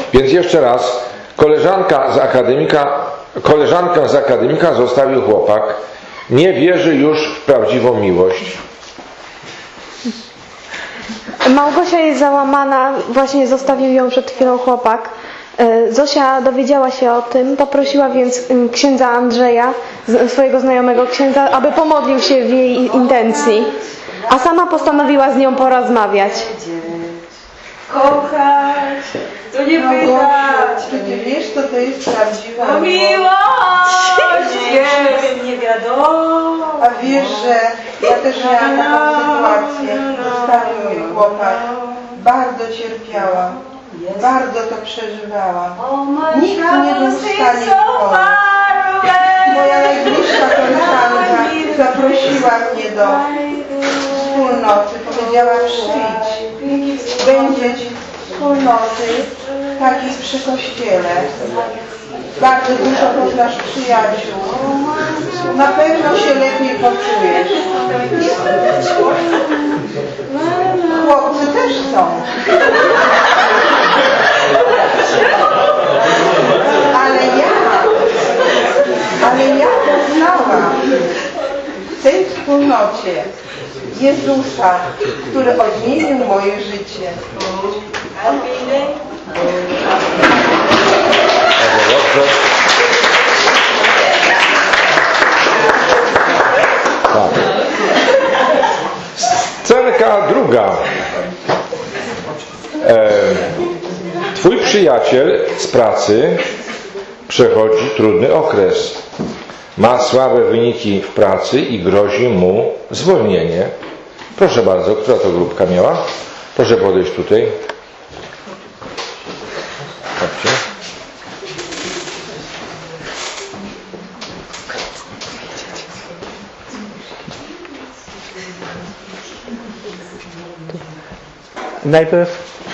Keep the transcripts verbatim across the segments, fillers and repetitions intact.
Więc jeszcze raz, koleżanka z akademika, koleżankę z akademika zostawił chłopak, nie wierzy już w prawdziwą miłość. Małgosia jest załamana, właśnie zostawił ją przed chwilą chłopak. Zosia dowiedziała się o tym, poprosiła więc księdza Andrzeja, swojego znajomego księdza, aby pomodlił się w jej intencji, a sama postanowiła z nią porozmawiać. Kochać, to nie pytać. Ty nie wiesz, co to jest prawdziwa miłość. Jest, nie wiadomo. A wiesz, że ja też miałam taką sytuację, zostawił mój chłopak. Bardzo cierpiałam, bardzo to przeżywałam. Nikt nie był w stanie mi pomóc. Moja najbliższa koleżanka zaprosiła mnie do wspólnoty, powiedziała: przyjdź, będzie ci wspólnoty takiej przy kościele. Bardzo dużo poznasz przyjaciół. Na pewno się lepiej poczujesz. Chłopcy też są. Ale ja, ale ja poznałam w tej wspólnocie Jezusa, który odmienił moje życie. Dobrze. Tak. Scenka druga. E, twój przyjaciel z pracy przechodzi trudny okres. Ma słabe wyniki w pracy i grozi mu zwolnienie. Proszę bardzo, która to grupka miała? Proszę podejść tutaj. Chodźcie. Najpierw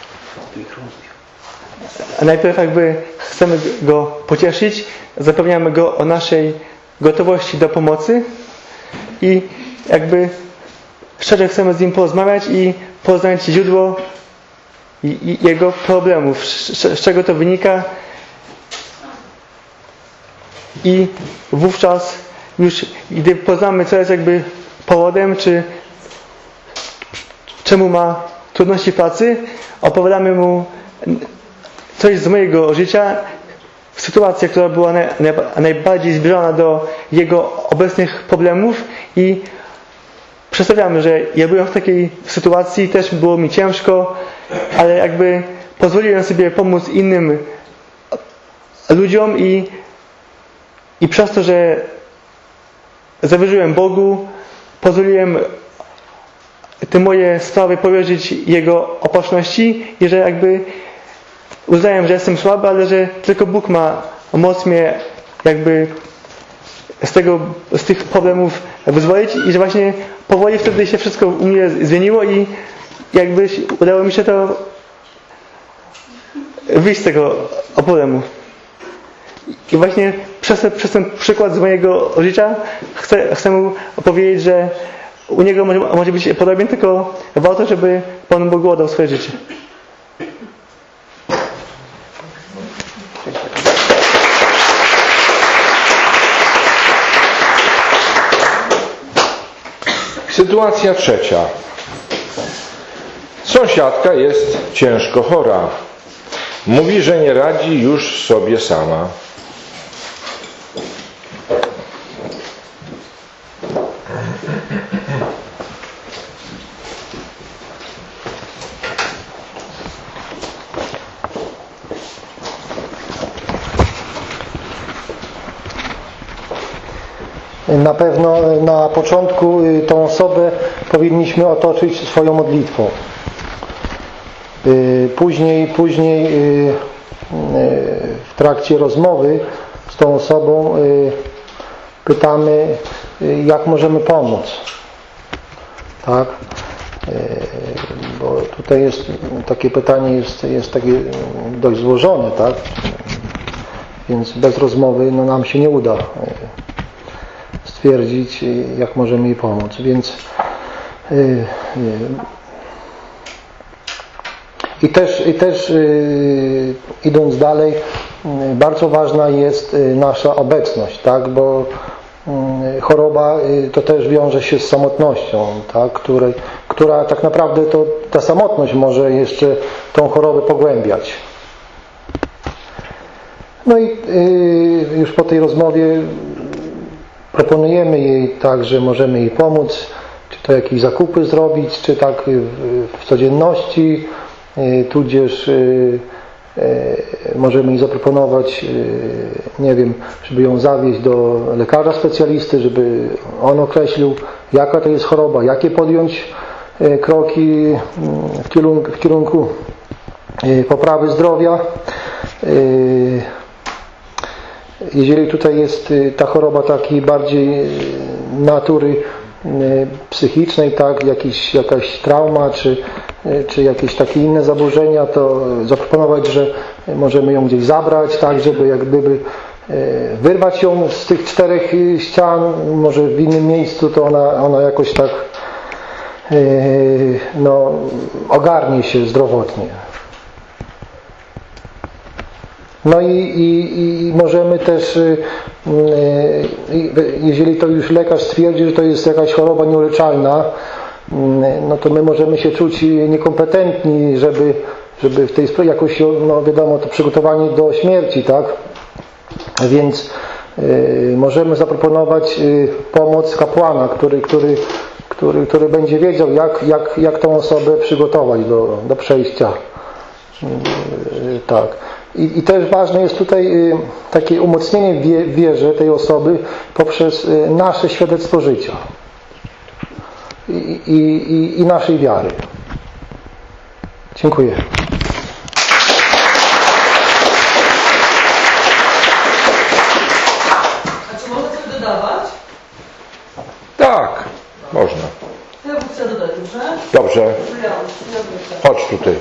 najpierw jakby chcemy go pocieszyć, zapewniamy go o naszej gotowości do pomocy i jakby szczerze chcemy z nim porozmawiać i poznać źródło jego problemów, z czego to wynika, i wówczas już gdy poznamy, co jest jakby powodem, czy czemu ma trudności w pracy, opowiadamy mu coś z mojego życia, sytuacja, która była naj, naj, najbardziej zbliżona do jego obecnych problemów, i przedstawiamy, że ja byłem w takiej sytuacji, też było mi ciężko, ale jakby pozwoliłem sobie pomóc innym ludziom i, i przez to, że zawierzyłem Bogu, pozwoliłem te moje sprawy powierzyć Jego opatrzności i że jakby uznałem, że jestem słaby, ale że tylko Bóg ma moc mnie jakby z tego, z tych problemów wyzwolić, i że właśnie powoli wtedy się wszystko u mnie zmieniło i jakby udało mi się to wyjść z tego problemu. I właśnie przez, przez ten przykład z mojego życia chcę, chcę mu powiedzieć, że u niego może, może być podobnie, tylko warto, żeby Pan Bóg oddał swoje życie. Sytuacja trzecia. Sąsiadka jest ciężko chora. Mówi, że nie radzi już sobie sama. Na pewno na początku tą osobę powinniśmy otoczyć swoją modlitwą. Później, później w trakcie rozmowy z tą osobą pytamy, jak możemy pomóc. Tak? Bo tutaj jest takie pytanie jest, jest takie dość złożone, tak? Więc bez rozmowy no, nam się nie uda stwierdzić, jak możemy jej pomóc. Więc yy, yy. I też, i też yy, idąc dalej, bardzo ważna jest nasza obecność, tak? Bo choroba to też wiąże się z samotnością, tak? Której, która tak naprawdę to ta samotność może jeszcze tą chorobę pogłębiać. No i już po tej rozmowie proponujemy jej tak, że możemy jej pomóc, czy to jakieś zakupy zrobić, czy tak w codzienności, tudzież możemy jej zaproponować, nie wiem, żeby ją zawieźć do lekarza specjalisty, żeby on określił, jaka to jest choroba, jakie podjąć kroki w kierunku, w kierunku poprawy zdrowia. Jeżeli tutaj jest ta choroba takiej bardziej natury psychicznej, tak, jakiś, jakaś trauma, czy, czy jakieś takie inne zaburzenia, to zaproponować, że możemy ją gdzieś zabrać, tak, żeby jak gdyby wyrwać ją z tych czterech ścian, może w innym miejscu, to ona, ona jakoś tak no, ogarnie się zdrowotnie. No i, i, i możemy też, jeżeli to już lekarz stwierdzi, że to jest jakaś choroba nieuleczalna, no to my możemy się czuć niekompetentni, żeby, żeby w tej sprawie jakoś, no wiadomo, to przygotowanie do śmierci, tak? Więc y, możemy zaproponować y, pomoc kapłana, który, który, który, który będzie wiedział, jak, jak, jak tą osobę przygotować do, do przejścia. Y, tak. I, I też ważne jest tutaj y, takie umocnienie w wierze tej osoby poprzez y, nasze świadectwo życia i, i, i naszej wiary. Dziękuję. A czy można coś dodawać? Tak, można. Ja bym chciała dodać, dobrze? Dobrze, Ja, ja chodź tutaj.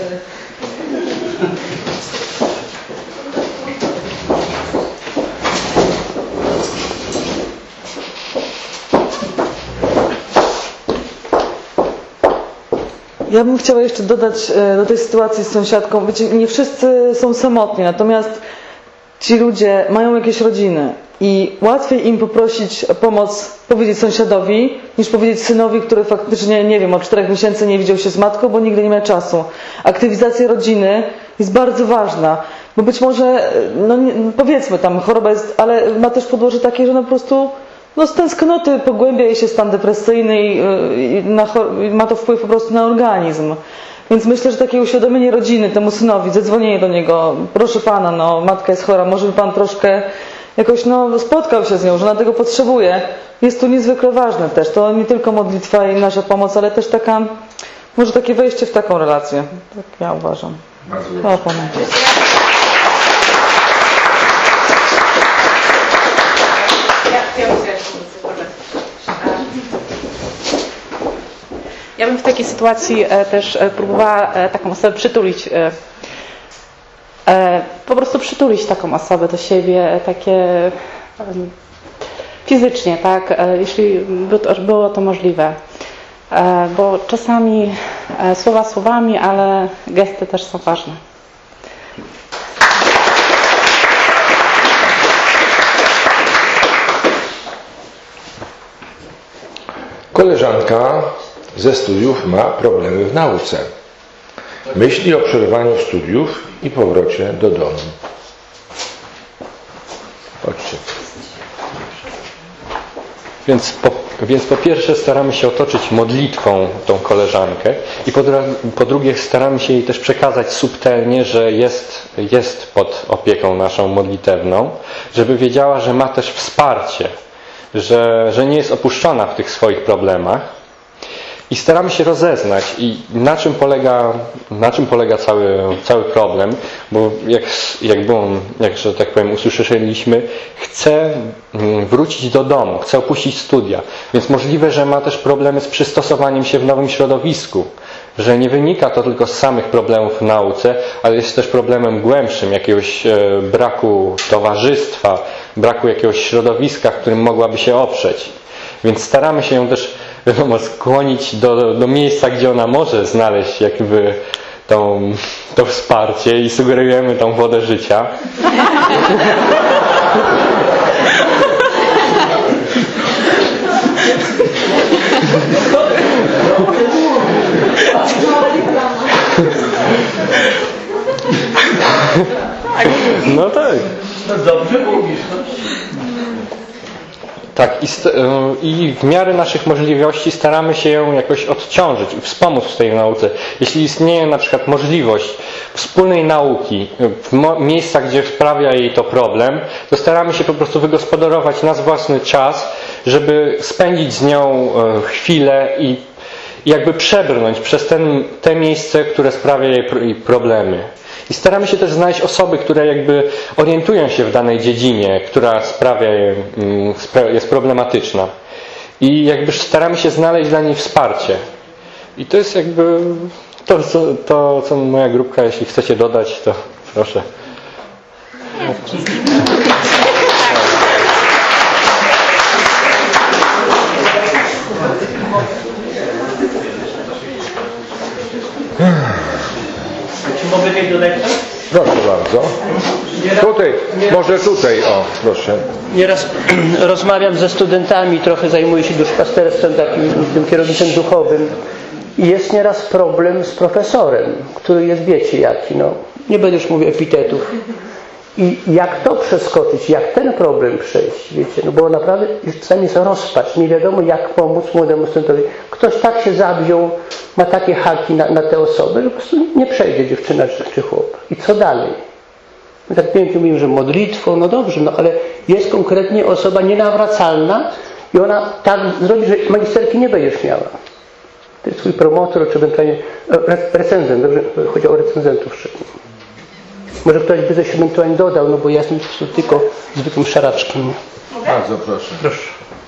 Ja bym chciała jeszcze dodać do tej sytuacji z sąsiadką. Wiecie, nie wszyscy są samotni, natomiast ci ludzie mają jakieś rodziny i łatwiej im poprosić o pomoc, powiedzieć sąsiadowi, niż powiedzieć synowi, który faktycznie, nie wiem, od czterech miesięcy nie widział się z matką, bo nigdy nie miał czasu. Aktywizacja rodziny jest bardzo ważna, bo być może, no nie, powiedzmy tam, choroba jest, ale ma też podłoże takie, że no po prostu no z tęsknoty pogłębia jej się stan depresyjny i, i, na, i ma to wpływ po prostu na organizm. Więc myślę, że takie uświadomienie rodziny temu synowi, zadzwonienie do niego, proszę pana, no matka jest chora, może by pan troszkę jakoś no spotkał się z nią, że ona tego potrzebuje, jest tu niezwykle ważne też. To nie tylko modlitwa i nasza pomoc, ale też taka, może takie wejście w taką relację. Tak ja uważam. O, Panu. Ja bym w takiej sytuacji też próbowała taką osobę przytulić, po prostu przytulić taką osobę do siebie, takie fizycznie, tak, jeśli było to możliwe. Bo czasami słowa słowami, ale gesty też są ważne. Koleżanka ze studiów ma problemy w nauce. Myśli o przerwaniu studiów i powrocie do domu. Chodźcie. Więc po, więc po pierwsze staramy się otoczyć modlitwą tą koleżankę i po, po drugie staramy się jej też przekazać subtelnie, że jest, jest pod opieką naszą modlitewną, żeby wiedziała, że ma też wsparcie, że, że nie jest opuszczona w tych swoich problemach. I staramy się rozeznać i na czym polega, na czym polega cały, cały problem, bo jak, jak było, jak że tak powiem, usłyszeliśmy, chce wrócić do domu, chce opuścić studia, więc możliwe, że ma też problemy z przystosowaniem się w nowym środowisku, że nie wynika to tylko z samych problemów w nauce, ale jest też problemem głębszym, jakiegoś braku towarzystwa, braku jakiegoś środowiska, w którym mogłaby się oprzeć. Więc staramy się ją też wiadomo, skłonić do, do miejsca, gdzie ona może znaleźć jakby tą, to wsparcie i sugerujemy tą wodę życia. No tak. No dobrze mówisz. Tak, i, i w miarę naszych możliwości staramy się ją jakoś odciążyć i wspomóc w tej nauce. Jeśli istnieje na przykład możliwość wspólnej nauki w miejscach, gdzie sprawia jej to problem, to staramy się po prostu wygospodarować nasz własny czas, żeby spędzić z nią chwilę i jakby przebrnąć przez ten, te miejsce, które sprawia jej problemy. I staramy się też znaleźć osoby, które jakby orientują się w danej dziedzinie, która sprawia, jest problematyczna. I jakby staramy się znaleźć dla niej wsparcie. I to jest jakby to, co, to, co moja grupka, jeśli chcecie dodać, to proszę. Czy mogę coś dodać? Proszę bardzo. Tutaj, może tutaj, o, proszę. Nieraz rozmawiam ze studentami, trochę zajmuję się duszpasterstwem, takim tym kierownictwem duchowym. I jest nieraz problem z profesorem, który jest, wiecie jaki, no. Nie będę już mówił epitetów. I jak to przeskoczyć, jak ten problem przejść, wiecie, no bo naprawdę czasami jest rozpacz, nie wiadomo jak pomóc młodemu studentowi. Ktoś tak się zawziął, ma takie haki na, na te osoby, że po prostu nie przejdzie dziewczyna czy, czy chłop. I co dalej? My tak pięknie mówimy, że modlitwą, no dobrze, no ale jest konkretnie osoba nienawracalna i ona tak zrobi, że magisterki nie będziesz miała. To jest twój promotor, czy ewentualnie recenzent, dobrze? Chodzi o recenzentów szczególnie. Może ktoś by coś ewentualnie dodał, no bo ja jestem tylko zwykłym szaraczkiem. Bardzo proszę. Proszę.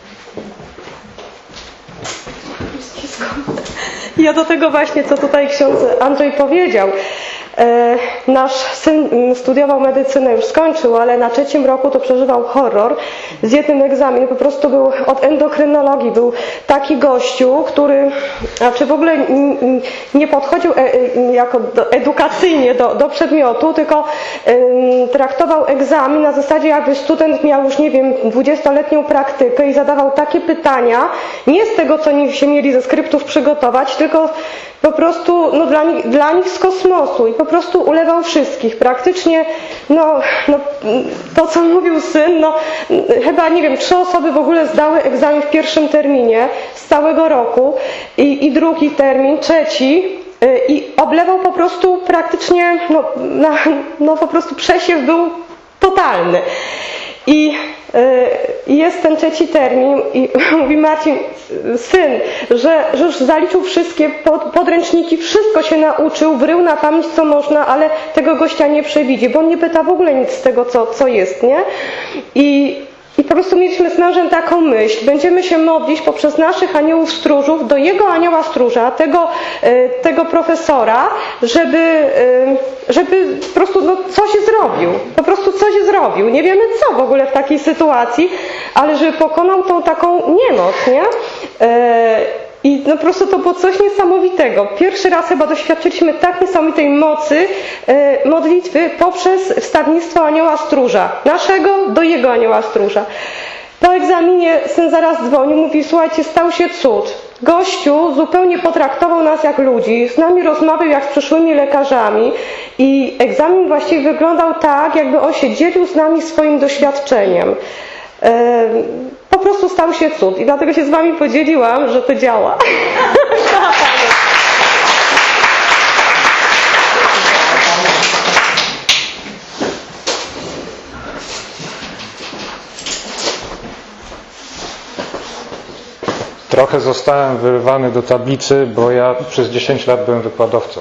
Ja do tego właśnie, co tutaj ksiądz Andrzej powiedział. E, nasz syn studiował medycynę, już skończył, ale na trzecim roku to przeżywał horror. Z jednym egzamin po prostu był od endokrynologii. Był taki gościu, który znaczy w ogóle nie podchodził e, jako do, edukacyjnie do, do przedmiotu, tylko e, traktował egzamin na zasadzie, jakby student miał już, nie wiem, dwudziestoletnią praktykę i zadawał takie pytania, nie z tego, co oni się mieli ze skryptów przygotować, tylko po prostu no, dla, nich, dla nich z kosmosu i po prostu ulewał wszystkich. Praktycznie no, no, to, co mówił syn, no, chyba, nie wiem, trzy osoby w ogóle zdały egzamin w pierwszym terminie z całego roku i, i drugi termin, trzeci i oblewał po prostu praktycznie, no, na, no po prostu przesiew był totalny. I y, jest ten trzeci termin i mówi Marcin, syn, że, że już zaliczył wszystkie pod, podręczniki, wszystko się nauczył, wrył na pamięć co można, ale tego gościa nie przewidzi, bo on nie pyta w ogóle nic z tego, co, co jest, nie? I I po prostu mieliśmy z mężem taką myśl, będziemy się modlić poprzez naszych aniołów stróżów do jego anioła stróża, tego, tego profesora, żeby, żeby po prostu no, coś zrobił, po prostu coś zrobił. Nie wiemy co w ogóle w takiej sytuacji, ale żeby pokonał tą taką niemoc, nie? I no po prostu to było coś niesamowitego. Pierwszy raz chyba doświadczyliśmy tak niesamowitej mocy e, modlitwy poprzez wstawnictwo anioła stróża. Naszego do jego anioła stróża. Po egzaminie syn zaraz dzwonił, mówi, słuchajcie, stał się cud. Gościu zupełnie potraktował nas jak ludzi, z nami rozmawiał jak z przyszłymi lekarzami i egzamin właściwie wyglądał tak, jakby on się dzielił z nami swoim doświadczeniem. E, po prostu stał się cud i dlatego się z wami podzieliłam, że to działa. Trochę zostałem wyrwany do tablicy, bo ja przez dziesięć lat byłem wykładowcą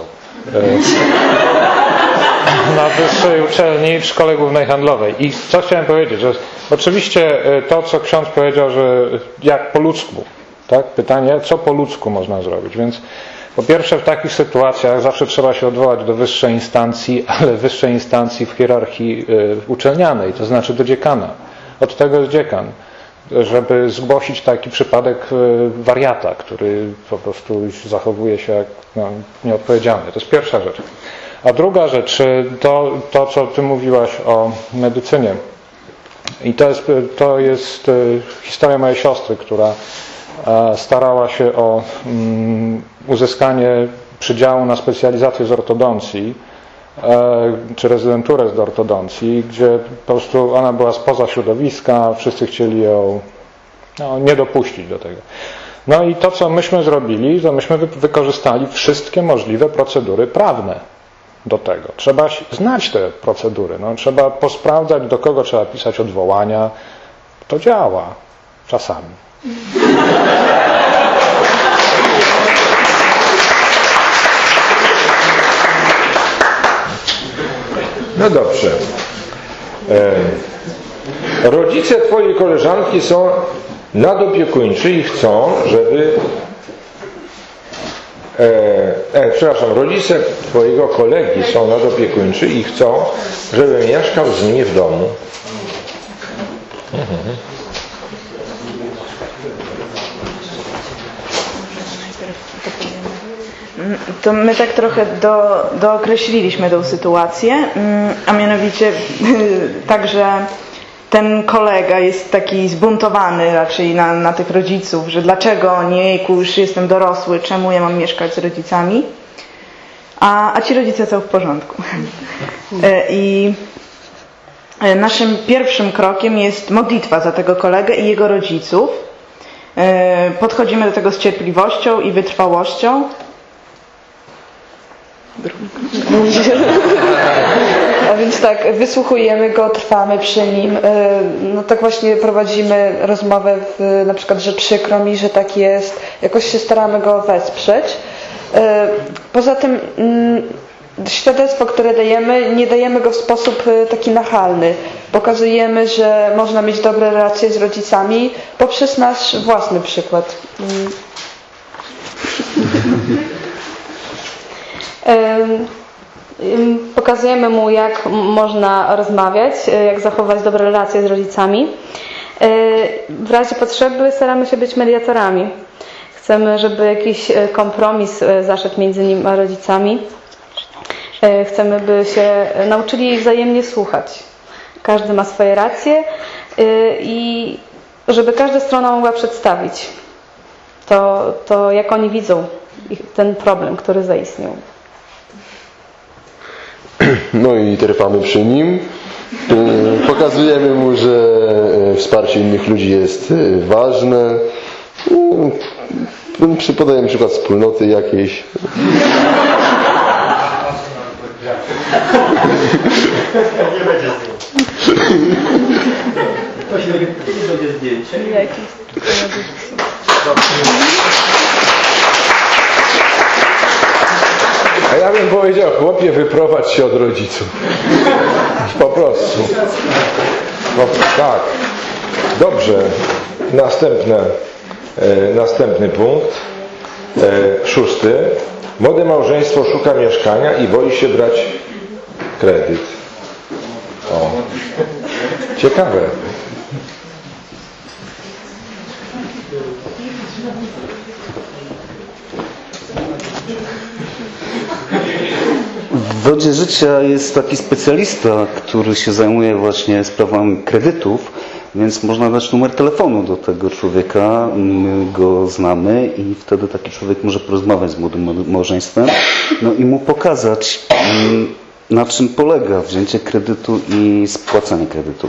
na wyższej uczelni w Szkole Głównej Handlowej. I co chciałem powiedzieć, że oczywiście to, co ksiądz powiedział, że jak po ludzku, tak? Pytanie, co po ludzku można zrobić. Więc po pierwsze w takich sytuacjach zawsze trzeba się odwołać do wyższej instancji, ale wyższej instancji w hierarchii uczelnianej, to znaczy do dziekana. Od tego jest dziekan. żeby zgłosić taki przypadek wariata, który po prostu zachowuje się jak no, nieodpowiedzialny. To jest pierwsza rzecz. A druga rzecz, to, to co Ty mówiłaś o medycynie. I to jest, to jest historia mojej siostry, która starała się o uzyskanie przydziału na specjalizację z ortodoncji, czy rezydenturę z ortodoncji, gdzie po prostu ona była spoza środowiska, wszyscy chcieli ją no, nie dopuścić do tego. No i to, co myśmy zrobili, to myśmy wykorzystali wszystkie możliwe procedury prawne do tego. Trzeba znać te procedury, no, trzeba posprawdzać, do kogo trzeba pisać odwołania. To działa czasami. No dobrze. E, rodzice Twojej koleżanki są nadopiekuńczy i chcą, żeby e, e, przepraszam, rodzice Twojego kolegi są nadopiekuńczy i chcą, żeby mieszkał z nimi w domu. Mhm. To my tak trochę do, dookreśliliśmy tę sytuację, a mianowicie także ten kolega jest taki zbuntowany raczej na, na tych rodziców, że dlaczego nie, już jestem dorosły, czemu ja mam mieszkać z rodzicami, a, a ci rodzice są w porządku. I naszym pierwszym krokiem jest modlitwa za tego kolegę i jego rodziców. Podchodzimy do tego z cierpliwością i wytrwałością. A więc tak, wysłuchujemy go, trwamy przy nim. No tak właśnie prowadzimy rozmowę, w, na przykład, że przykro mi, że tak jest. Jakoś się staramy go wesprzeć. Poza tym świadectwo, które dajemy, nie dajemy go w sposób taki nachalny. Pokazujemy, że można mieć dobre relacje z rodzicami poprzez nasz własny przykład. Pokazujemy mu, jak można rozmawiać, jak zachować dobre relacje z rodzicami. W razie potrzeby staramy się być mediatorami. Chcemy, żeby jakiś kompromis zaszedł między nim a rodzicami. Chcemy, by się nauczyli wzajemnie słuchać. Każdy ma swoje racje i żeby każda strona mogła przedstawić to, to jak oni widzą ten problem, który zaistniał. No i trwamy przy nim. Pokazujemy mu, że wsparcie innych ludzi jest ważne. Podajemy przykład wspólnoty jakiejś. Nie będzie To będzie zdjęcie. A ja bym powiedział, chłopie, wyprowadź się od rodziców. Po prostu. No, tak. Dobrze. Następne, e, następny punkt. E, szósty. Młode małżeństwo szuka mieszkania i boi się brać kredyt. O. Ciekawe. W Wodzie Życia jest taki specjalista, który się zajmuje właśnie sprawami kredytów, więc można dać numer telefonu do tego człowieka, my go znamy i wtedy taki człowiek może porozmawiać z młodym małżeństwem, no i mu pokazać, na czym polega wzięcie kredytu i spłacanie kredytu.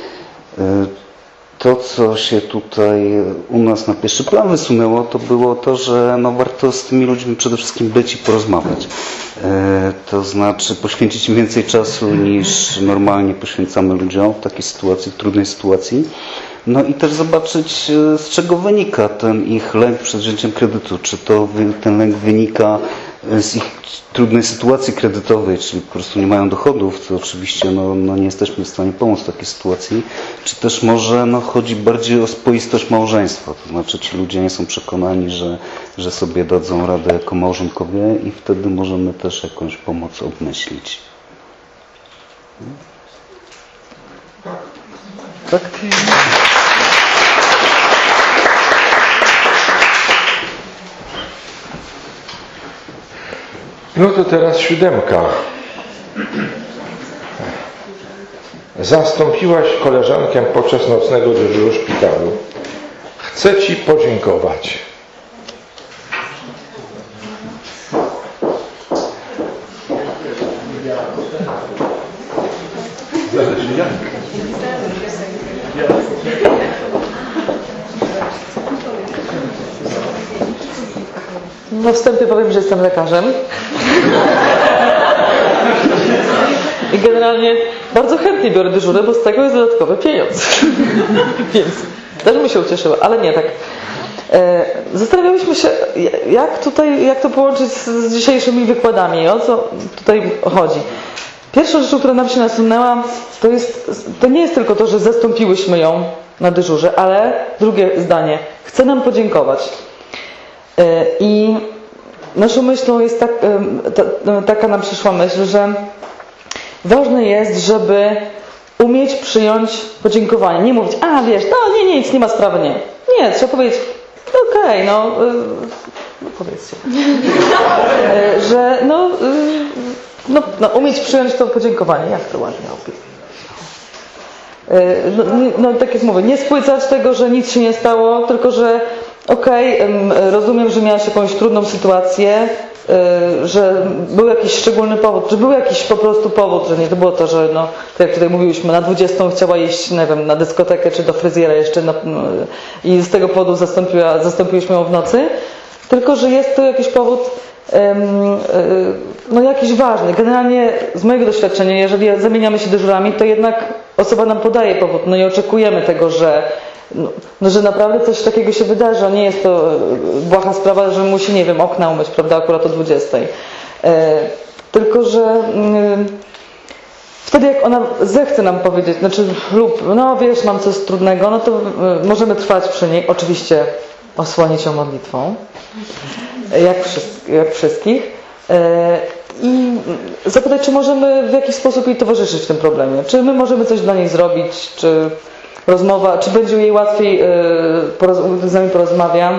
To, co się tutaj u nas na pierwszy plan wysunęło, to było to, że no warto z tymi ludźmi przede wszystkim być i porozmawiać. E, to znaczy poświęcić im więcej czasu niż normalnie poświęcamy ludziom w takiej sytuacji, w trudnej sytuacji. No i też zobaczyć, z czego wynika ten ich lęk przed wzięciem kredytu. Czy to ten lęk wynika z ich trudnej sytuacji kredytowej, czyli po prostu nie mają dochodów, co oczywiście no, no nie jesteśmy w stanie pomóc w takiej sytuacji, czy też może no, chodzi bardziej o spoistość małżeństwa, to znaczy ci ludzie nie są przekonani, że, że sobie dadzą radę jako małżonkowie i wtedy możemy też jakąś pomoc obmyślić. Tak. No to teraz siódemka. Zastąpiłaś koleżankę podczas nocnego dyżuru w szpitalu. Chcę Ci podziękować. Zależy jak. Na wstępie powiem, że jestem lekarzem. I generalnie bardzo chętnie biorę dyżurę, bo z tego jest dodatkowy pieniądz. Więc też mi się ucieszyło, ale nie tak. E, zastanawialiśmy się, jak tutaj, jak to połączyć z, z dzisiejszymi wykładami, o co tutaj chodzi. Pierwsza rzecz, która nam się nasunęła, to, jest, to nie jest tylko to, że zastąpiłyśmy ją na dyżurze, ale drugie zdanie, chce nam podziękować. I naszą myślą jest tak, taka nam przyszła myśl, że ważne jest, żeby umieć przyjąć podziękowanie. Nie mówić, a wiesz, no nie, nie, nic, nie ma sprawy, nie. Nie, trzeba powiedzieć, okej, okay, no, no powiedzcie, że no, no, no, umieć przyjąć to podziękowanie. Jak to ładnie opisać? No, no tak jak mówię, nie spłycać tego, że nic się nie stało, tylko że okej, okay, rozumiem, że miałaś jakąś trudną sytuację, że był jakiś szczególny powód, że był jakiś po prostu powód, że nie to było to, że no, tak jak tutaj mówiłyśmy, na dwudziestą chciała iść, nie wiem, na dyskotekę czy do fryzjera jeszcze no, i z tego powodu zastąpiła, zastąpiłyśmy ją w nocy, tylko że jest to jakiś powód no jakiś ważny. Generalnie z mojego doświadczenia, jeżeli zamieniamy się dyżurami, to jednak osoba nam podaje powód, no i oczekujemy tego, że No, no, że naprawdę coś takiego się wydarzy, a nie jest to błaha sprawa, że musi, nie wiem, okna umyć, prawda, akurat o dwudziestej. E, tylko, że e, wtedy jak ona zechce nam powiedzieć, znaczy lub, no wiesz, mam coś trudnego, no to e, możemy trwać przy niej, oczywiście osłonić ją modlitwą, jak, wszyscy, jak wszystkich. E, I zapytać, czy możemy w jakiś sposób jej towarzyszyć w tym problemie, czy my możemy coś dla niej zrobić, czy rozmowa, czy będzie jej łatwiej, z nami porozmawia.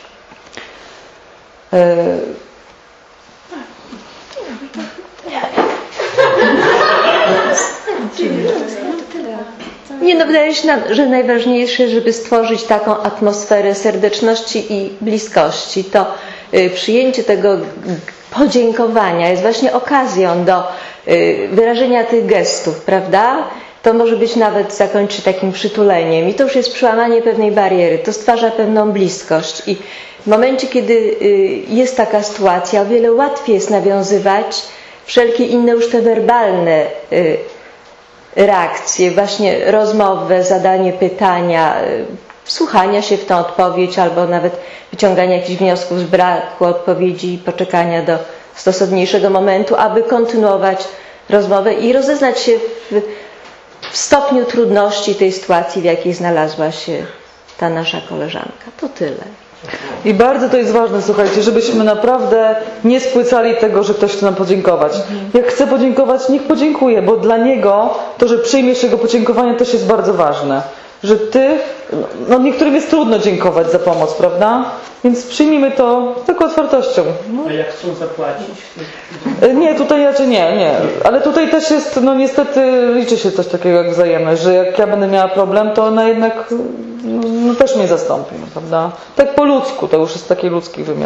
Nie no, wydaje się nam, że najważniejsze, żeby stworzyć taką atmosferę serdeczności i bliskości, to przyjęcie tego podziękowania jest właśnie okazją do wyrażenia tych gestów, prawda? To może być nawet zakończy takim przytuleniem i to już jest przełamanie pewnej bariery, to stwarza pewną bliskość i w momencie, kiedy jest taka sytuacja, o wiele łatwiej jest nawiązywać wszelkie inne już te werbalne reakcje, właśnie rozmowę, zadanie pytania, wsłuchania się w tę odpowiedź albo nawet wyciągania jakichś wniosków z braku odpowiedzi i poczekania do stosowniejszego momentu, aby kontynuować rozmowę i rozeznać się w w stopniu trudności tej sytuacji, w jakiej znalazła się ta nasza koleżanka. To tyle. I bardzo to jest ważne, słuchajcie, żebyśmy naprawdę nie spłycali tego, że ktoś chce nam podziękować. Jak chce podziękować, niech podziękuje, bo dla niego to, że przyjmiesz jego podziękowanie, też jest bardzo ważne. Że ty, no niektórym jest trudno dziękować za pomoc, prawda? Więc przyjmijmy to z taką otwartością. No. A jak chcą zapłacić? Nie, tutaj raczej nie, nie. Ale tutaj też jest, no niestety liczy się coś takiego jak wzajemność, że jak ja będę miała problem, to ona jednak no, no też mnie zastąpi, no, prawda? Tak po ludzku, to już jest taki ludzki wymiar.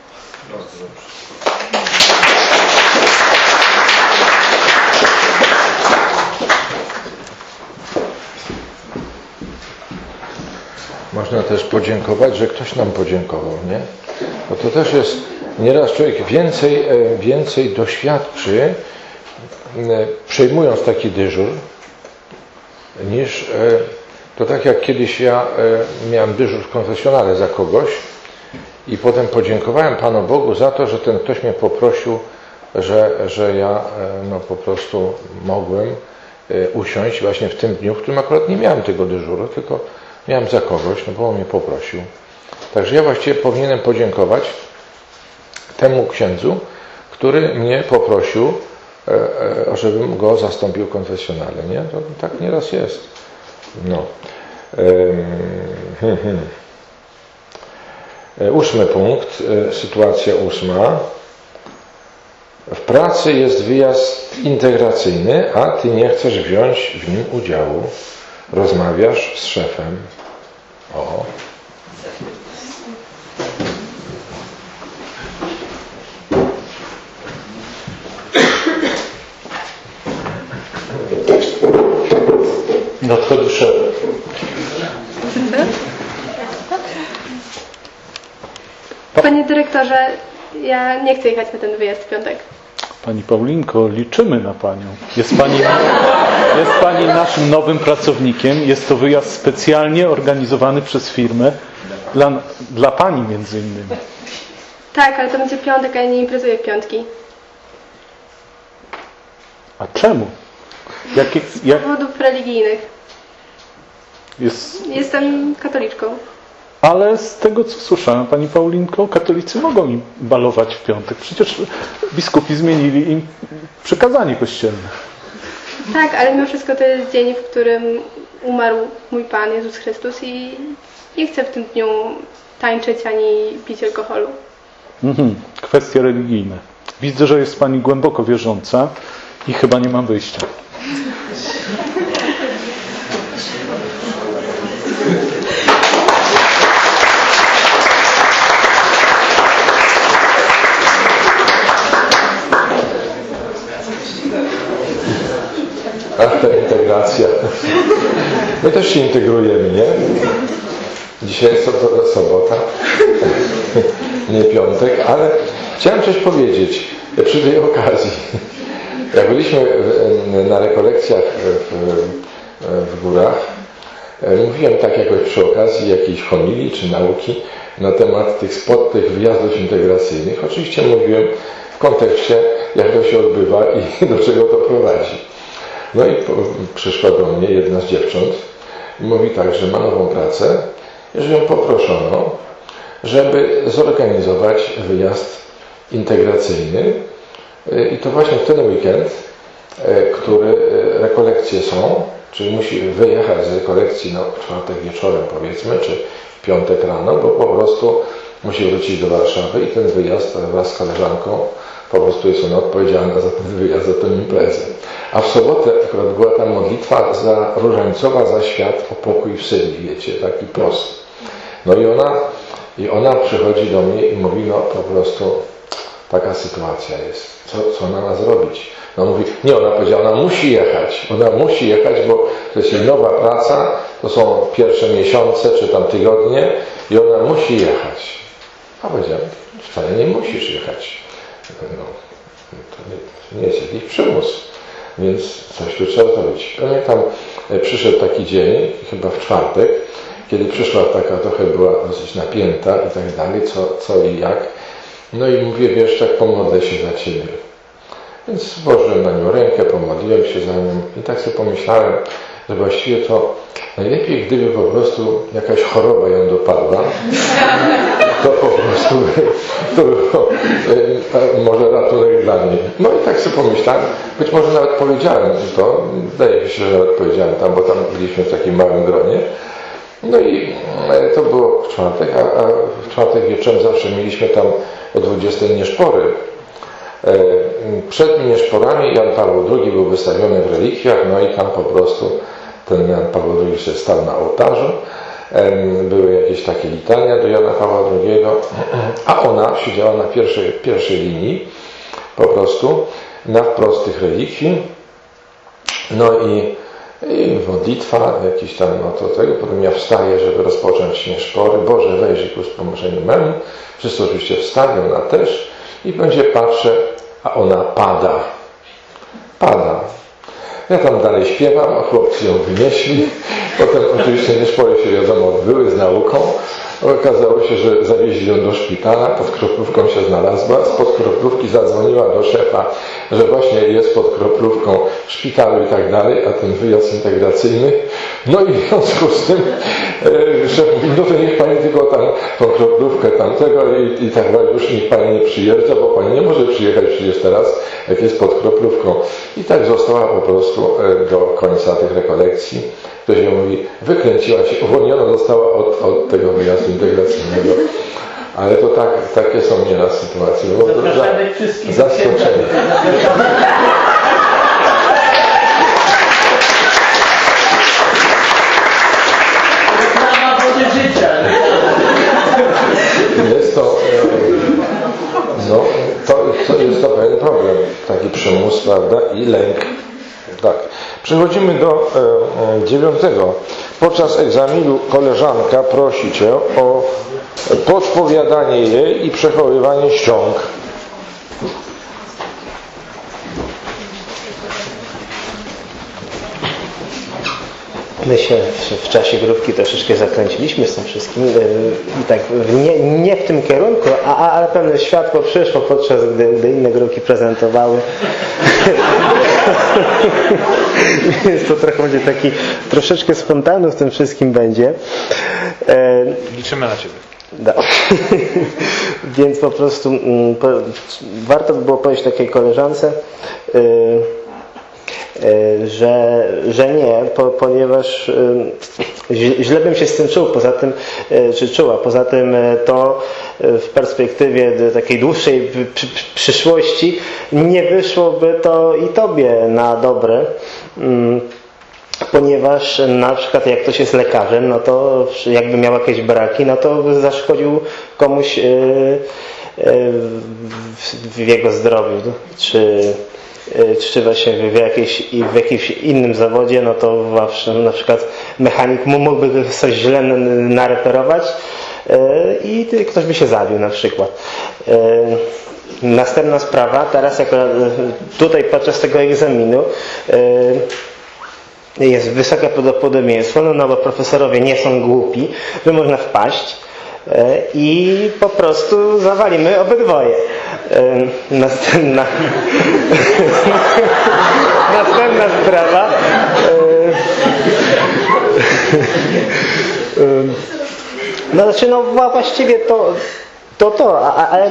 Można też podziękować, że ktoś nam podziękował, nie? Bo to też jest, nieraz człowiek więcej, więcej doświadczy, przejmując taki dyżur, niż, to tak jak kiedyś ja miałem dyżur w konfesjonale za kogoś i potem podziękowałem Panu Bogu za to, że ten ktoś mnie poprosił, że, że ja no, po prostu mogłem usiąść właśnie w tym dniu, w którym akurat nie miałem tego dyżuru, tylko miałem za kogoś, no bo on mnie poprosił. Także ja właściwie powinienem podziękować temu księdzu, który mnie poprosił, żebym go zastąpił konfesjonale, nie? To tak nieraz jest. No. Hmm, hmm. Ósmy punkt, sytuacja ósma. w pracy jest wyjazd integracyjny, a ty nie chcesz wziąć w nim udziału. Rozmawiasz z szefem. O. Nadchodzi szef. Panie dyrektorze, ja nie chcę jechać na ten wyjazd w piątek. Pani Paulinko, liczymy na Panią. Jest Pani, jest Pani naszym nowym pracownikiem. Jest to wyjazd specjalnie organizowany przez firmę dla, dla Pani między innymi. Tak, ale to będzie piątek, a ja nie imprezuję w piątki. A czemu? Jakie, Z jak, powodów religijnych. jest, Jestem katoliczką. ale z tego, co słyszałem, Pani Paulinko, katolicy mogą im balować w piątek. Przecież biskupi zmienili im przykazanie kościelne. Tak, ale mimo wszystko to jest dzień, w którym umarł mój Pan Jezus Chrystus i nie chcę w tym dniu tańczyć ani pić alkoholu. Mhm, kwestie religijne. Widzę, że jest Pani głęboko wierząca i chyba nie mam wyjścia. Ach, ta integracja. My też się integrujemy, nie? Dzisiaj jest to sobota, nie piątek, ale chciałem coś powiedzieć przy tej okazji. Jak byliśmy na rekolekcjach w, w górach, mówiłem tak jakoś przy okazji jakiejś homilii czy nauki na temat tych spot, tych wyjazdów integracyjnych. Oczywiście mówiłem w kontekście, jak to się odbywa i do czego to prowadzi. No i przyszła do mnie jedna z dziewcząt i mówi tak, że ma nową pracę i że ją poproszono, żeby zorganizować wyjazd integracyjny i to właśnie w ten weekend, który rekolekcje są, czyli musi wyjechać z rekolekcji no, w czwartek wieczorem powiedzmy, czy w piątek rano, bo po prostu musi wrócić do Warszawy i ten wyjazd wraz z koleżanką po prostu jest ona odpowiedzialna za ten wyjazd, za tę imprezę. A w sobotę akurat była ta modlitwa za różańcowa za świat o pokój w Syrii, wiecie, taki prosty. No i ona, i ona przychodzi do mnie i mówi, no po prostu taka sytuacja jest. Co, co ona ma zrobić? No mówi, nie, ona powiedziała, ona musi jechać. Ona musi jechać, bo to jest jej nowa praca, to są pierwsze miesiące czy tam tygodnie i ona musi jechać. A powiedziałem, wcale nie musisz jechać. No, to nie, to nie jest jakiś przymus, więc coś tu trzeba zrobić. Pamiętam, przyszedł taki dzień, chyba w czwartek, kiedy przyszła taka, trochę była dosyć napięta i tak dalej, co, co i jak. No i mówię, wiesz, tak pomodlę się za Ciebie. Więc włożyłem na nią rękę, pomodliłem się za nią i tak sobie pomyślałem, że właściwie to najlepiej, gdyby po prostu jakaś choroba ją dopadła, to po prostu to było może ratunek dla niej. No i tak sobie pomyślałem, być może nawet powiedziałem to, wydaje mi się, że nawet powiedziałem tam, bo tam byliśmy w takim małym gronie. No i to było w czwartek, a, a w czwartek wieczorem zawsze mieliśmy tam o dwudziestej nieszpory. Przed nieszporami Jan Paweł drugi był wystawiony w relikwiach, no i tam po prostu ten Jan Paweł drugi się stał na ołtarzu. Były jakieś takie litania do Jana Pawła drugiego, a ona siedziała na pierwszej, pierwszej linii po prostu na wprost tych relikwii. No i, i modlitwa jakiś tam, no to tego, potem ja wstaję, żeby rozpocząć nieszpory. Boże, wejrzyj ku wspomożeniu memu. Wszyscy oczywiście wstali, ona też i będzie patrzę, a ona pada. Pada. Ja tam dalej śpiewam, a chłopcy ją wynieśli. Potem oczywiście nieszpory się wiadomo odbyły z nauką. Okazało się, że zawieźli ją do szpitala, pod kroplówką się znalazła, spod kroplówki zadzwoniła do szefa, że właśnie jest pod kroplówką w szpitalu i tak dalej, a ten wyjazd integracyjny. No i w związku z tym e, szef mówi, no to niech pani tylko tam tą kroplówkę tamtego i, i tak dalej, już niech pani nie przyjeżdża, bo pani nie może przyjechać przecież teraz, jak jest pod kroplówką. I tak została po prostu e, do końca tych rekolekcji. Ktoś ją mówi, wykręciła się, uwolniona została od, od tego wyjazdu integracyjnego. Ale to tak, takie są nieraz sytuacje. Bo to Zapraszamy wszystkich. zaskoczenie. Reklama wody życia. Jest to, no, to, to jest to pewien problem, taki przymus, prawda, i lęk. Tak. Przechodzimy do e, dziewiątego. Podczas egzaminu koleżanka prosi Cię o podpowiadanie jej i przechowywanie ściąg. My się w, w czasie grupki troszeczkę zakręciliśmy z tym wszystkim. I tak nie, nie w tym kierunku, a, a, ale pewne światło przyszło, podczas gdy, gdy inne grupki prezentowały. Więc to trochę będzie taki troszeczkę spontanu w tym wszystkim będzie. Liczymy na Ciebie. Da. Więc po prostu mm, po, warto by było powiedzieć takiej koleżance, yy, yy, że, że nie, po, ponieważ yy, źle bym się z tym czuł, poza tym, yy, czy czuła, poza tym yy, to yy, w perspektywie takiej dłuższej przy, przy, przyszłości nie wyszłoby to i Tobie na dobre. Yy. Ponieważ na przykład jak ktoś jest lekarzem, no to jakby miał jakieś braki, no to zaszkodził komuś w jego zdrowiu, czy, czy właśnie w, jakiejś, w jakimś innym zawodzie, no to na przykład mechanik mógłby coś źle nareperować i ktoś by się zabił na przykład. Następna sprawa, teraz jak tutaj podczas tego egzaminu jest wysokie prawdopodobieństwo, no, no bo profesorowie nie są głupi, że można wpaść e, i po prostu zawalimy obydwoje. E, następna następna sprawa. E, e, no znaczy, no właściwie to to, to a, ale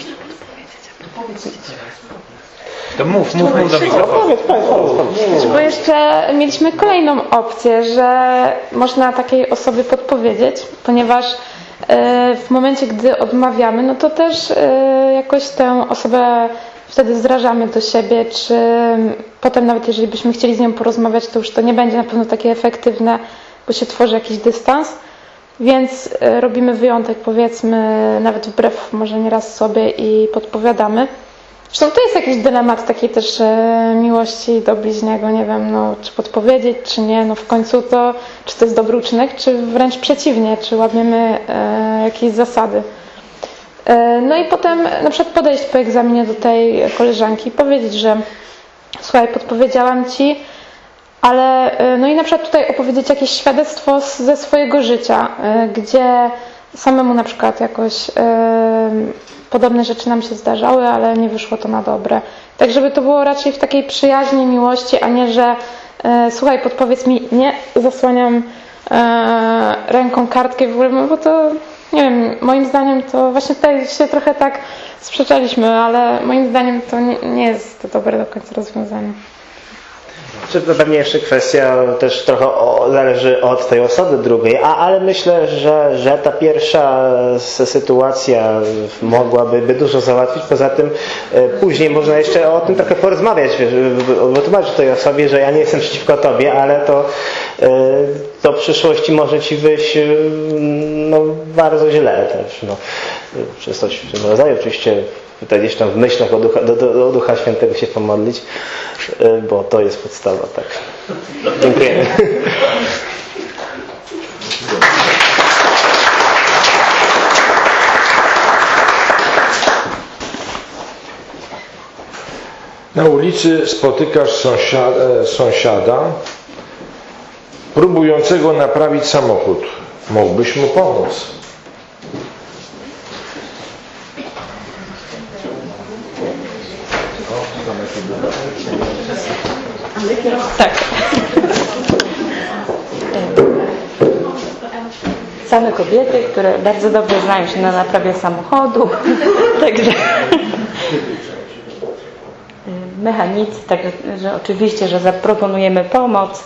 To mów, mów, mów do mikrofonu. Bo jeszcze mieliśmy kolejną opcję, że można takiej osobie podpowiedzieć, ponieważ w momencie, gdy odmawiamy, no to też jakoś tę osobę wtedy zrażamy do siebie, czy potem nawet jeżeli byśmy chcieli z nią porozmawiać, to już to nie będzie na pewno takie efektywne, bo się tworzy jakiś dystans. Więc robimy wyjątek, powiedzmy, nawet wbrew może nieraz sobie i podpowiadamy. Zresztą to jest jakiś dylemat takiej też e, miłości do bliźniego, nie wiem, no, czy podpowiedzieć, czy nie, no w końcu to, czy to jest dobry uczynek, czy wręcz przeciwnie, czy łamiemy e, jakieś zasady. E, no i potem na przykład podejść po egzaminie do tej koleżanki i powiedzieć, że słuchaj, podpowiedziałam Ci, ale e, no i na przykład tutaj opowiedzieć jakieś świadectwo z, ze swojego życia, e, gdzie samemu na przykład jakoś e, podobne rzeczy nam się zdarzały, ale nie wyszło to na dobre. Tak, żeby to było raczej w takiej przyjaźni, miłości, a nie, że e, słuchaj, podpowiedz mi, nie, zasłaniam e, ręką kartkę w ogóle, bo to, nie wiem, moim zdaniem to właśnie tutaj się trochę tak sprzeczaliśmy, ale moim zdaniem to nie, nie jest to dobre do końca rozwiązanie. Czy to pewnie jeszcze kwestia też trochę o, zależy od tej osoby drugiej, a, ale myślę, że, że ta pierwsza sytuacja mogłaby by dużo załatwić. Poza tym e, później można jeszcze o tym trochę porozmawiać, wytłumaczyć tej osobie, że ja nie jestem przeciwko Tobie, ale to, e, to w przyszłości może Ci wyjść e, no, bardzo źle też. No, przez coś w tym rodzaju oczywiście. Tutaj gdzieś tam w myślach o Ducha, do, do, o Ducha Świętego się pomodlić, bo to jest podstawa, tak. Dziękujemy. Na ulicy spotykasz sąsiada, sąsiada próbującego naprawić samochód. Mógłbyś mu pomóc. Tak. Same kobiety, które bardzo dobrze znają się na naprawie samochodu, także mechanicy, także że oczywiście, że zaproponujemy pomoc,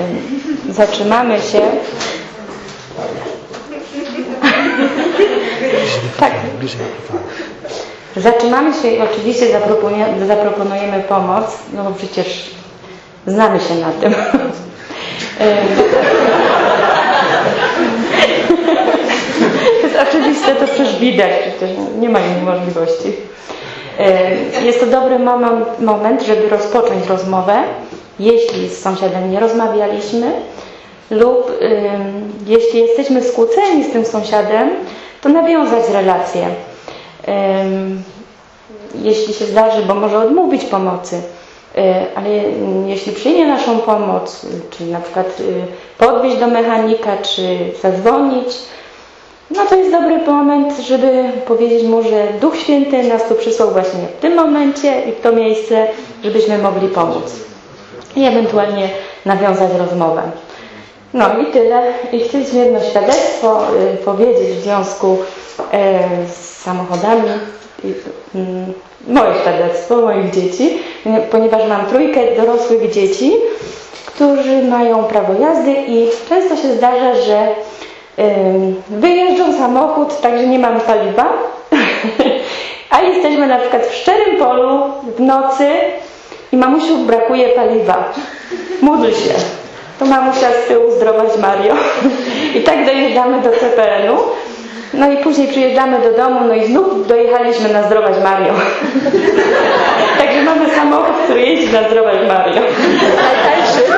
zatrzymamy się Tak. Zatrzymamy się i oczywiście zaproponujemy, zaproponujemy pomoc, no bo przecież znamy się na tym. To jest oczywiste, to przecież widać, przecież nie ma innej możliwości. Jest to dobry moment, żeby rozpocząć rozmowę, jeśli z sąsiadem nie rozmawialiśmy lub y, jeśli jesteśmy skłóceni z tym sąsiadem, to nawiązać relację. Y, jeśli się zdarzy, bo może odmówić pomocy, y, ale jeśli przyjmie naszą pomoc, czyli na przykład y, podwieźć do mechanika, czy zadzwonić, no to jest dobry moment, żeby powiedzieć mu, że Duch Święty nas tu przysłał właśnie w tym momencie i w to miejsce, żebyśmy mogli pomóc. I ewentualnie nawiązać rozmowę. No i tyle. I chcieliśmy jedno świadectwo y, powiedzieć w związku y, z samochodami. Y, y, moje świadectwo, moich dzieci, ponieważ mam trójkę dorosłych dzieci, którzy mają prawo jazdy i często się zdarza, że wyjeżdżą samochód, także nie mam paliwa, a jesteśmy na przykład w szczerym polu w nocy i mamusiu brakuje paliwa. Módl się. To mamusia z tyłu zdrowaś Mario. I tak dojeżdżamy do C P N u. No i później przyjeżdżamy do domu, no i znów dojechaliśmy na zdrowaś Mario. Także mamy samochód, który jeździ na zdrowaś Mario. Najtańszy.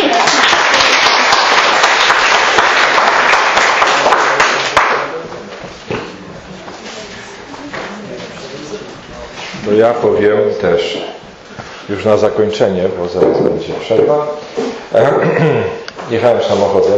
To ja powiem też już na zakończenie, bo zaraz będzie przerwa. Jechałem samochodem,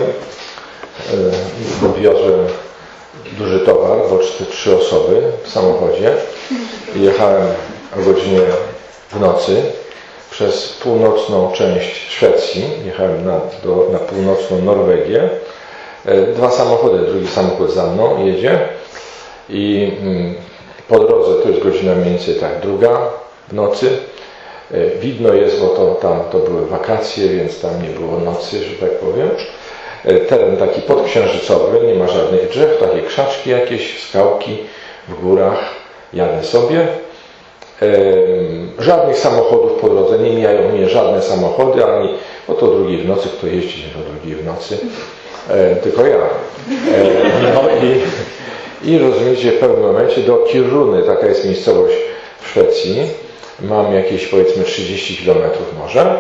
wiozłem duży towar, bo trzy osoby w samochodzie. Jechałem o godzinie w nocy przez północną część Szwecji. Jechałem na, do, na północną Norwegię. Dwa samochody, drugi samochód za mną jedzie i po drodze, to jest godzina mniej więcej tak druga w nocy. Widno jest, bo to, tam to były wakacje, więc tam nie było nocy, że tak powiem. Teren taki podksiężycowy, nie ma żadnych drzew, takie krzaczki jakieś, skałki w górach. Jadę sobie. Żadnych samochodów po drodze, nie mijają mnie żadne samochody, ani o to drugiej w nocy, kto jeździ o drugiej w nocy, tylko ja. No i I rozumiecie, w pewnym momencie do Kiruny, taka jest miejscowość w Szwecji, mam jakieś powiedzmy trzydzieści kilometrów może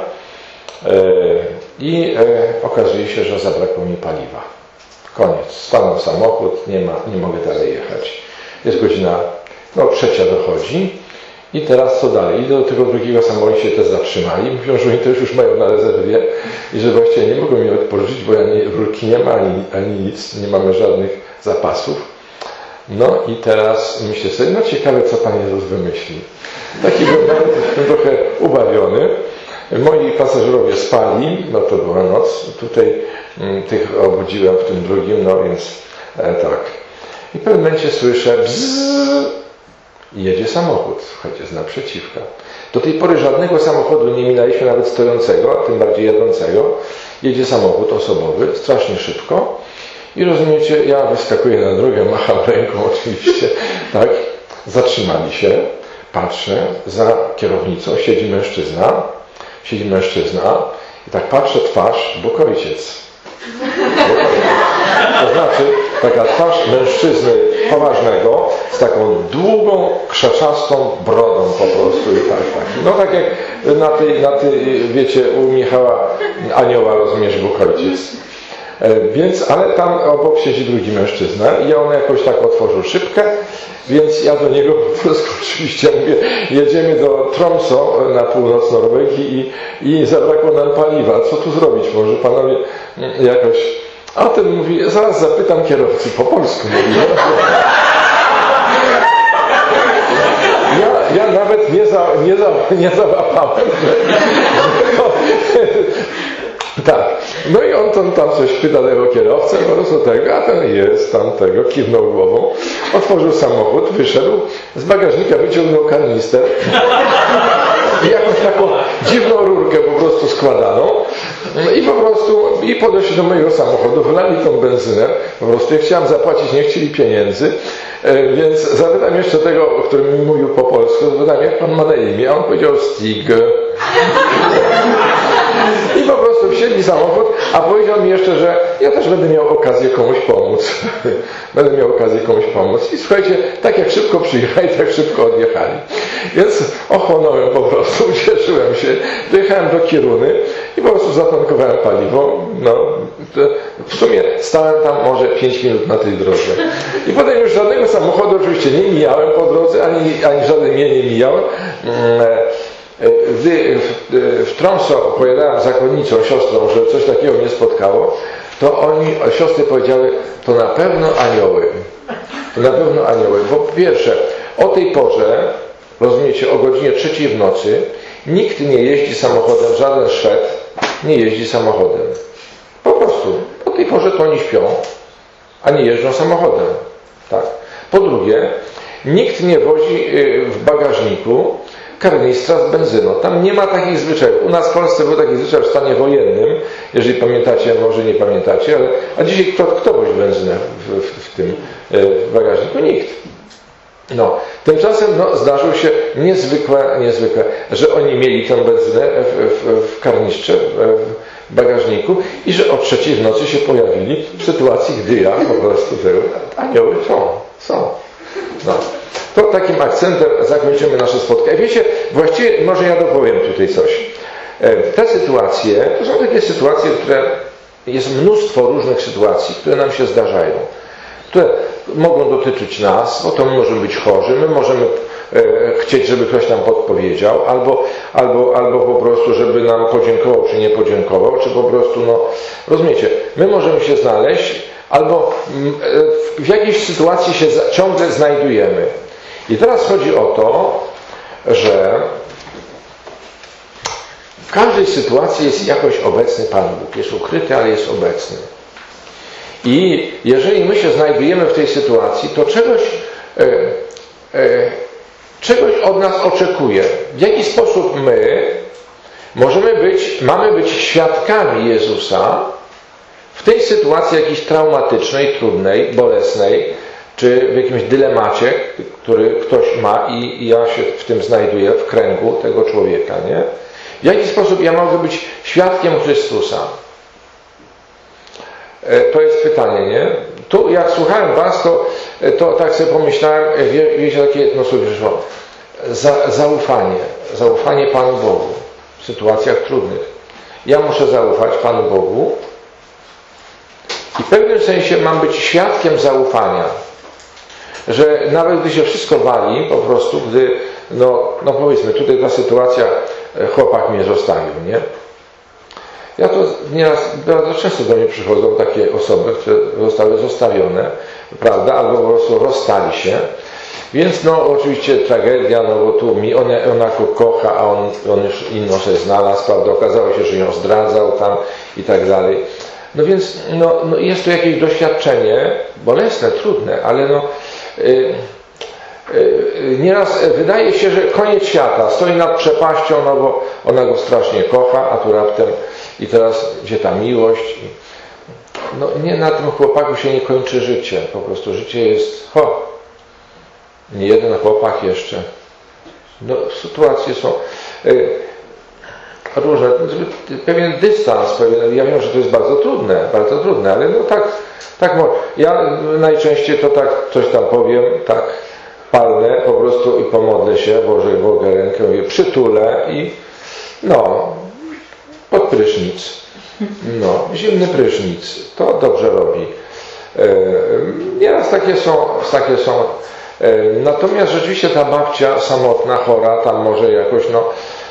i okazuje się, że zabrakło mi paliwa. Koniec. Stanął samochód, nie ma, nie mogę dalej jechać. Jest godzina, no trzecia dochodzi i teraz co dalej? Idę do tego drugiego samochodu, się też zatrzymali. Mówią, że oni też już mają na rezerwie i że właściwie nie mogą mi odpożyczyć, bo ani rurki nie ma, ani, ani nic, nie mamy żadnych zapasów. No i teraz myślę sobie, no ciekawe, co Pan Jezus wymyśli. Taki moment, jestem trochę ubawiony. Moi pasażerowie spali, no to była noc. Tutaj m, tych obudziłem w tym drugim, no więc e, tak. I w pewnym momencie słyszę bzzz, i jedzie samochód, słuchajcie, z naprzeciwka. Do tej pory żadnego samochodu nie minęliśmy, nawet stojącego, a tym bardziej jadącego. Jedzie samochód osobowy, strasznie szybko. I rozumiecie, ja wyskakuję na drogę, macham ręką oczywiście, tak, zatrzymali się, patrzę, za kierownicą siedzi mężczyzna, siedzi mężczyzna i tak patrzę, twarz, Bóg Ojciec. Bóg Ojciec. To znaczy, taka twarz mężczyzny poważnego, z taką długą, krzaczastą brodą po prostu i tak, tak. No tak jak na tej, na tej, wiecie, u Michała Anioła, rozumiesz, Bóg Ojciec. Więc, ale tam obok siedzi drugi mężczyzna i on jakoś tak otworzył szybkę, więc ja do niego po prostu oczywiście mówię, jedziemy do Tromsø na północ Norwegii i, i zabrakło nam paliwa, co tu zrobić, może panowie jakoś, a ten mówi, zaraz zapytam kierowcy, po polsku mówi. Ja, ja nawet nie, za, nie, za, nie załapałem, że, że to, tak. No i on tam, tam coś pyta tego kierowcę, po prostu tego, a ten jest tamtego, kiwnął głową, otworzył samochód, wyszedł, z bagażnika wyciągnął karnister i jakąś taką dziwną rurkę po prostu składaną I po prostu, i podeszli do mojego samochodu, wylali tą benzynę, po prostu ja chciałem zapłacić, nie chcieli pieniędzy, więc zapytam jeszcze tego, który mi mówił po polsku, zapytam, jak pan ma na imię, a on powiedział Stig. I po prostu wsiedli samochód, a powiedział mi jeszcze, że ja też będę miał okazję komuś pomóc. Będę miał okazję komuś pomóc. I słuchajcie, tak jak szybko przyjechali, tak szybko odjechali. Więc ochłonąłem po prostu, ucieszyłem się. Dojechałem do Kieruny i po prostu zatankowałem paliwo. No, w sumie stałem tam może pięć minut na tej drodze. I potem już żadnego samochodu oczywiście nie mijałem po drodze, ani, ani żaden mnie nie mijał. Gdy w, w Tromsø opowiadałem zakonnicą, siostrą, że coś takiego mnie spotkało, to oni, siostry powiedziały, to na pewno anioły. To na pewno anioły. Bo po pierwsze, o tej porze, rozumiecie, o godzinie trzeciej w nocy, nikt nie jeździ samochodem, żaden Szwed nie jeździ samochodem. Po prostu. O tej porze to oni śpią, a nie jeżdżą samochodem. Tak. Po drugie, nikt nie wozi w bagażniku karnistra z benzyną. Tam nie ma takich zwyczajów. U nas w Polsce był taki zwyczaj w stanie wojennym, jeżeli pamiętacie, może nie pamiętacie, ale a dzisiaj kto, kto wozi benzynę w, w, w tym w bagażniku? Nikt. No, tymczasem no, zdarzyło się niezwykłe, niezwykłe, że oni mieli tę benzynę w, w, w karnistrze, w bagażniku i że o trzeciej w nocy się pojawili w sytuacji, gdy ja po prostu tego, anioły są, są. No. To takim akcentem zakończymy nasze spotkanie. Wiecie, właściwie może ja dopowiem tutaj coś. Te sytuacje, to są takie sytuacje, które jest mnóstwo różnych sytuacji, które nam się zdarzają, które mogą dotyczyć nas, bo to my możemy być chorzy, my możemy e, chcieć, żeby ktoś nam podpowiedział, albo, albo, albo po prostu, żeby nam podziękował, czy nie podziękował, czy po prostu, no, rozumiecie, my możemy się znaleźć, albo w jakiejś sytuacji się ciągle znajdujemy. I teraz chodzi o to, że w każdej sytuacji jest jakoś obecny Pan Bóg. Jest ukryty, ale jest obecny. I jeżeli my się znajdujemy w tej sytuacji, to czegoś, e, e, czegoś od nas oczekuje. W jaki sposób my możemy być, mamy być świadkami Jezusa w tej sytuacji jakiejś traumatycznej, trudnej, bolesnej, czy w jakimś dylemacie, który ktoś ma i ja się w tym znajduję, w kręgu tego człowieka, nie? W jaki sposób ja mogę być świadkiem Chrystusa? To jest pytanie, nie? Tu jak słuchałem Was, to, to tak sobie pomyślałem, wie, wiecie, takie jedno słowo przyszło. Za, zaufanie. Zaufanie Panu Bogu w sytuacjach trudnych. Ja muszę zaufać Panu Bogu i w pewnym sensie mam być świadkiem zaufania. Że nawet gdy się wszystko wali, po prostu, gdy, no, no powiedzmy, tutaj ta sytuacja, chłopak mnie zostawił, nie? Ja to nieraz, bardzo często do mnie przychodzą takie osoby, które zostały zostawione, prawda, albo po prostu rozstali się. Więc no oczywiście tragedia, no bo tu mi ona, ona go kocha, a on, on już inną sobie znalazł, prawda, okazało się, że ją zdradzał tam i tak dalej. No więc no, no jest to jakieś doświadczenie, bolesne, trudne, ale no yy, yy, nieraz wydaje się, że koniec świata, stoi nad przepaścią, no bo ona go strasznie kocha, a tu raptem i teraz gdzie ta miłość? No nie, na tym chłopaku się nie kończy życie, po prostu życie jest, ho, nie jeden chłopak jeszcze. No sytuacje są yy, różne, pewien dystans, pewien, ja wiem, że to jest bardzo trudne, bardzo trudne, ale no tak, tak ja najczęściej to tak coś tam powiem, tak palnę po prostu i pomodlę się, włożę Boga rękę, mówię, przytulę i no, pod prysznic, no, zimny prysznic, to dobrze robi. Nieraz takie są, takie są, natomiast rzeczywiście ta babcia samotna, chora, tam może jakoś, no,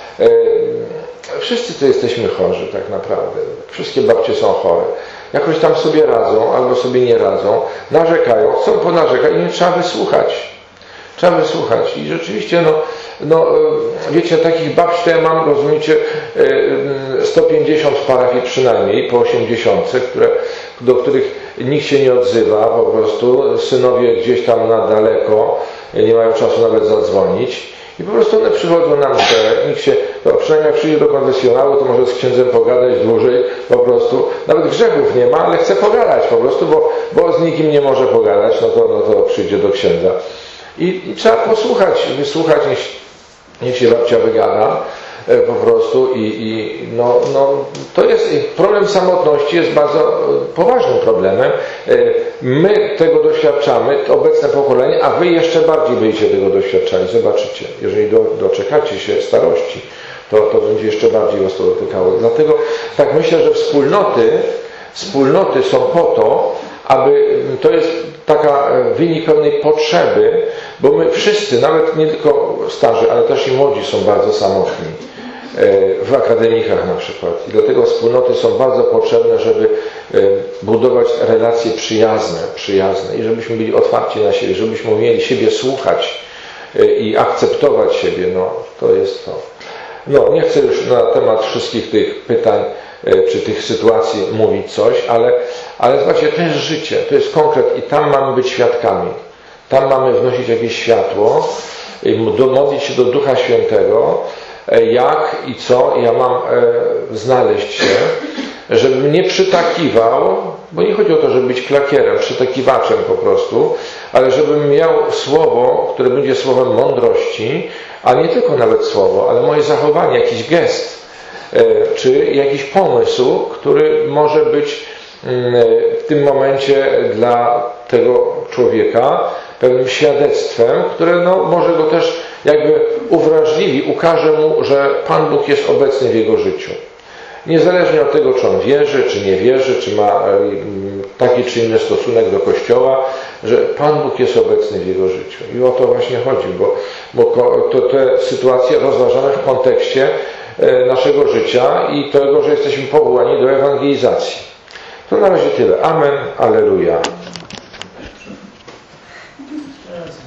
wszyscy tu jesteśmy chorzy tak naprawdę. Wszystkie babcie są chore. Jakoś tam sobie radzą, albo sobie nie radzą. Narzekają, chcą ponarzekać i nie trzeba wysłuchać. Trzeba wysłuchać. I rzeczywiście, no, no wiecie, takich babci to ja mam, rozumiecie, sto pięćdziesiąt w parafii przynajmniej, po osiemdziesiątce, które, do których nikt się nie odzywa po prostu. Synowie gdzieś tam na daleko, nie mają czasu nawet zadzwonić. I po prostu one przychodzą na mszę, nikt się to przynajmniej jak przyjdzie do konfesjonału, to może z księdzem pogadać dłużej, po prostu, nawet grzechów nie ma, ale chce pogadać po prostu, bo, bo z nikim nie może pogadać, no to, no to przyjdzie do księdza. I, i trzeba posłuchać, wysłuchać, niech, niech się babcia wygada po prostu i, i no, no, to jest, problem samotności jest bardzo poważnym problemem. My tego doświadczamy, obecne pokolenie, a wy jeszcze bardziej będziecie tego doświadczali, zobaczycie. Jeżeli do, doczekacie się starości, to, to będzie jeszcze bardziej was to dotykało. Dlatego tak myślę, że wspólnoty, wspólnoty są po to, aby, to jest taka wynik pewnej potrzeby, bo my wszyscy, nawet nie tylko starzy, ale też i młodzi są bardzo samotni. W akademikach na przykład. I dlatego wspólnoty są bardzo potrzebne, żeby budować relacje przyjazne, przyjazne i żebyśmy byli otwarci na siebie, żebyśmy umieli siebie słuchać i akceptować siebie. No, to jest to. No, nie chcę już na temat wszystkich tych pytań czy tych sytuacji mówić coś, ale, ale zobaczcie, to jest życie, to jest konkret i tam mamy być świadkami. Tam mamy wnosić jakieś światło, modlić się do Ducha Świętego, jak i co ja mam e, znaleźć się, żebym nie przytakiwał, bo nie chodzi o to, żeby być klakierem, przytakiwaczem po prostu, ale żebym miał słowo, które będzie słowem mądrości, a nie tylko nawet słowo, ale moje zachowanie, jakiś gest, e, czy jakiś pomysł, który może być mm, w tym momencie dla tego człowieka pewnym świadectwem, które no, może go też jakby uwrażliwi, ukaże mu, że Pan Bóg jest obecny w jego życiu. Niezależnie od tego, czy on wierzy, czy nie wierzy, czy ma taki czy inny stosunek do Kościoła, że Pan Bóg jest obecny w jego życiu. I o to właśnie chodzi, bo, bo to, te sytuacje rozważamy w kontekście naszego życia i tego, że jesteśmy powołani do ewangelizacji. To na razie tyle. Amen. Alleluja.